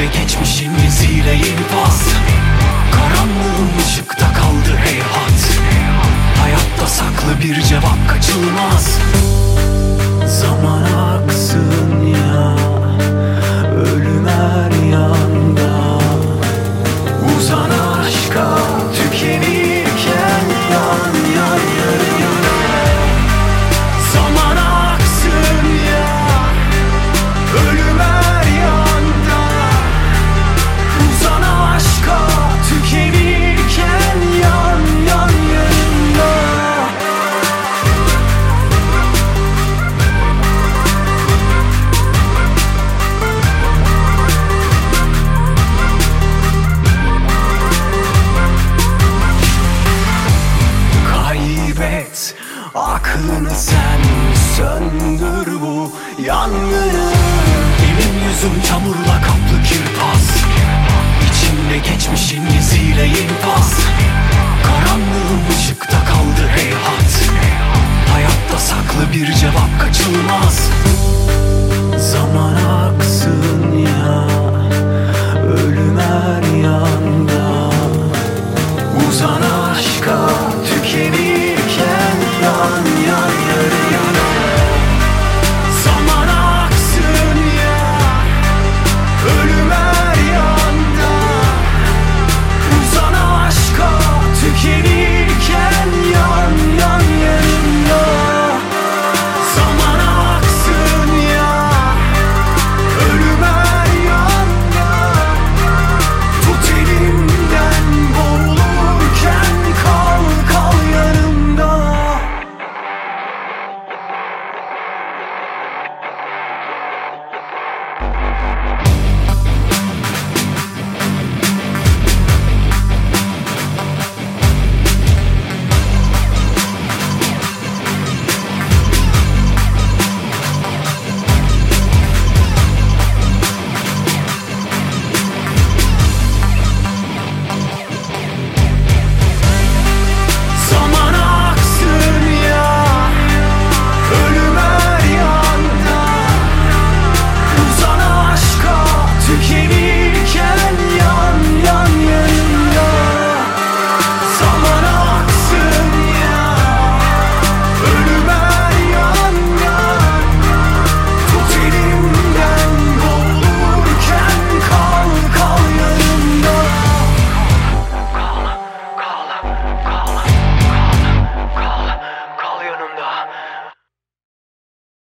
geçmişin iziyle infaz. Karanlığın ışıkta kaldı heyhat. Hayatta saklı bir cevap kaçılmaz. Zaman aksın ya, ölüm her yanda. Uzan aşka tükenirken yan yan yarı yana. Zaman aksın ya, ölüm her yanda. Uzan aşka tükenirken yan yan yarında. Kaybet aklını sen, söndür bu yangını. Elim yüzüm çamurla kaplı kirpas. İçimde geçmişin iziyle infaz. Karanlığın ışıkta kaldı heyhat. Hayatta saklı bir cevap kaçılmaz.